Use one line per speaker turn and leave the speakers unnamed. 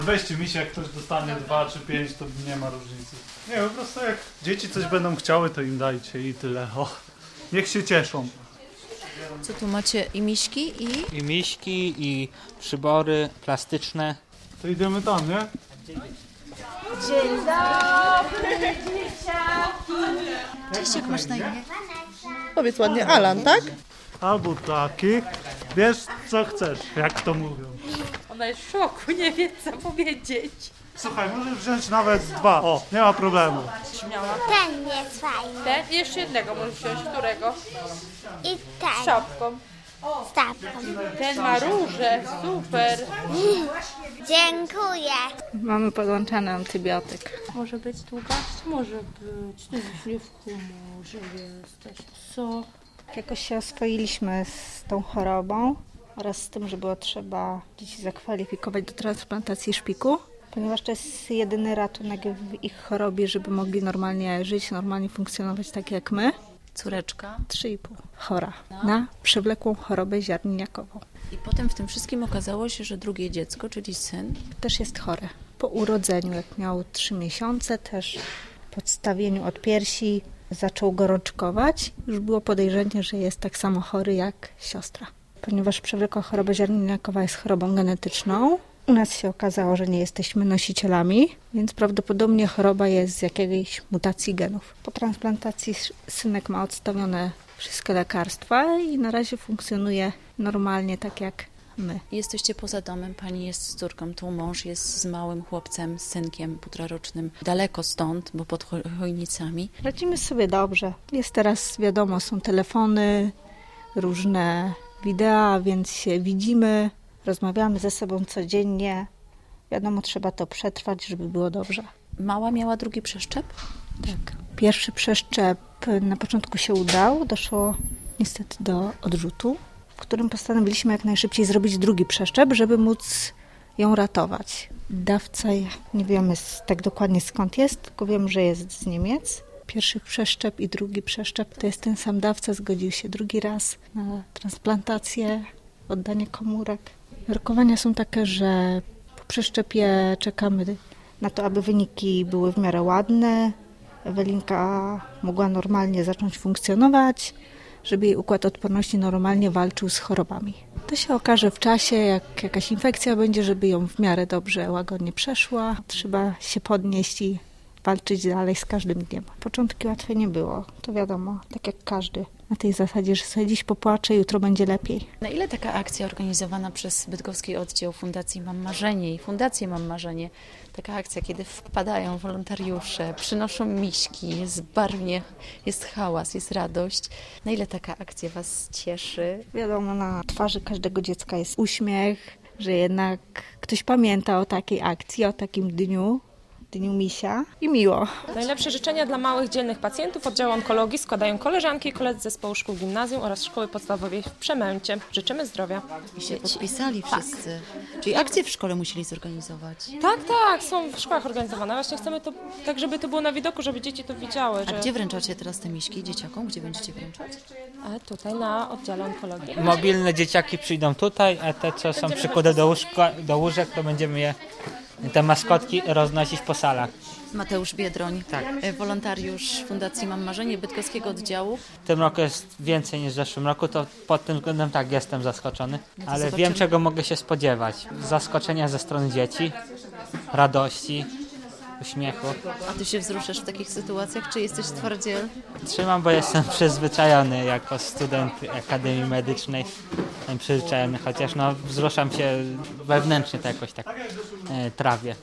Weźcie mi się, jak ktoś dostanie 2 czy 5, to nie ma różnicy. Nie, po prostu jak dzieci coś będą chciały, to im dajcie i tyle. O, niech się cieszą.
Co tu macie? I miśki
I miśki, i przybory plastyczne.
To idziemy tam, nie?
Dzień dobry, dzieciaki! Cześć, jak masz na imię?
Powiedz ładnie, Alan, tak?
Albo taki. Wiesz, co chcesz, jak to mówią.
Ona jest w szoku, nie wie co powiedzieć.
Słuchaj, możesz wziąć nawet 2. O, nie ma problemu.
Ten jest fajny.
Ten? Jeszcze jednego możesz wziąć, którego?
I
Z
ten.
szapką.
Z tapką.
Ten ma róże, super.
Dziękuję.
Mamy podłączany antybiotyk.
Może być długa? Może być. Ty już nie w humorze jesteś. Co?
Jakoś się oswoiliśmy z tą chorobą oraz z tym, że było trzeba dzieci zakwalifikować do transplantacji szpiku, ponieważ to jest jedyny ratunek w ich chorobie, żeby mogli normalnie żyć, normalnie funkcjonować tak jak my.
Córeczka.
3,5 chora na przewlekłą chorobę ziarnniakową.
I potem w tym wszystkim okazało się, że drugie dziecko, czyli syn,
Też jest chore. Po urodzeniu, jak miał 3 miesiące, też po odstawieniu od piersi zaczął gorączkować. Już było podejrzenie, że jest tak samo chory jak siostra. Ponieważ przewlekła choroba ziarnniakowa jest chorobą genetyczną, u nas się okazało, że nie jesteśmy nosicielami, więc prawdopodobnie choroba jest z jakiejś mutacji genów. Po transplantacji synek ma odstawione wszystkie lekarstwa i na razie funkcjonuje normalnie, tak jak my.
jesteście poza domem, pani jest z córką, tu mąż jest z małym chłopcem, z synkiem 1,5-rocznym, daleko stąd, bo pod Chojnicami.
Radzimy sobie dobrze. Jest teraz, wiadomo, są telefony, różne wideo, więc się widzimy, rozmawiamy ze sobą codziennie. Wiadomo, trzeba to przetrwać, żeby było dobrze.
Mała miała drugi przeszczep?
Tak. Pierwszy przeszczep na początku się udał, doszło niestety do odrzutu, w którym postanowiliśmy jak najszybciej zrobić drugi przeszczep, żeby móc ją ratować. Dawca, nie wiemy tak dokładnie skąd jest, tylko wiem, że jest z Niemiec. Pierwszy przeszczep i drugi przeszczep to jest ten sam dawca, zgodził się drugi raz na transplantację, oddanie komórek. Rokowania są takie, że po przeszczepie czekamy na to, aby wyniki były w miarę ładne, Ewelinka mogła normalnie zacząć funkcjonować, żeby jej układ odporności normalnie walczył z chorobami. To się okaże w czasie, jak jakaś infekcja będzie, żeby ją w miarę dobrze, łagodnie przeszła. Trzeba się podnieść i walczyć dalej z każdym dniem. Początki łatwe nie było, to wiadomo, tak jak każdy. Na tej zasadzie, że sobie dziś popłaczę, jutro będzie lepiej.
Na ile taka akcja organizowana przez bydgoski oddział Fundacji Mam Marzenie i Fundację Mam Marzenie, taka akcja, kiedy wpadają wolontariusze, przynoszą miśki, jest barwnie, jest hałas, jest radość. Na ile taka akcja was cieszy?
Wiadomo, na twarzy każdego dziecka jest uśmiech, że jednak ktoś pamięta o takiej akcji, o takim dniu misia i miło.
Najlepsze życzenia dla małych, dzielnych pacjentów oddziału onkologii składają koleżanki i koledzy zespołu szkół gimnazjum oraz szkoły podstawowej w Przemęcie. Życzymy zdrowia.
I się podpisali wszyscy. Czyli akcję w szkole musieli zorganizować.
Tak, są w szkołach organizowane. Właśnie chcemy to tak, żeby to było na widoku, żeby dzieci to widziały.
A gdzie wręczacie teraz te miśki dzieciakom? Gdzie będziecie wręczać?
Tutaj na oddziale onkologii.
Mobilne dzieciaki przyjdą tutaj, a te, co są przykłady do łóżek, to będziemy te maskotki roznosić po salach.
Mateusz Biedroń, wolontariusz Fundacji Mam Marzenie bydgoskiego oddziału.
W tym roku jest więcej niż w zeszłym roku, to pod tym względem tak, jestem zaskoczony,
No to
ale
zobaczymy.
wiem, czego mogę się spodziewać. Zaskoczenia ze strony dzieci, radości, uśmiechu.
A ty się wzruszasz w takich sytuacjach, czy jesteś twardziel?
Trzymam, bo jestem przyzwyczajony jako student Akademii Medycznej. Jestem przyzwyczajony, chociaż wzruszam się wewnętrznie, to jakoś tak trawię.